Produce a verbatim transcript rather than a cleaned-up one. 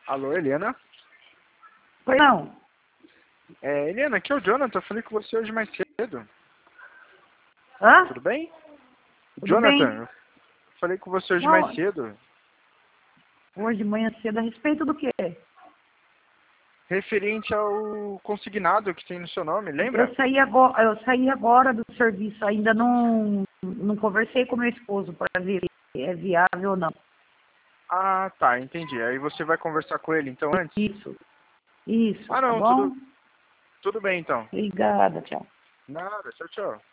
Alô, Helena? Pois não. É, Helena, aqui é o Jonathan, eu falei com você hoje mais cedo. Hã? Tudo bem? Tudo Jonathan, bem? eu falei com você hoje Não, mais cedo. hoje de manhã cedo, a respeito do quê? Referente ao consignado que tem no seu nome, lembra? Eu saí agora, eu saí agora do serviço, ainda não, não conversei com meu esposo para ver se é viável ou não. Ah, tá, entendi. Aí você vai conversar com ele então antes? Isso, isso, Ah, tá não, bom? tudo, tudo bem então. Obrigada, tchau. Nada, tchau, tchau.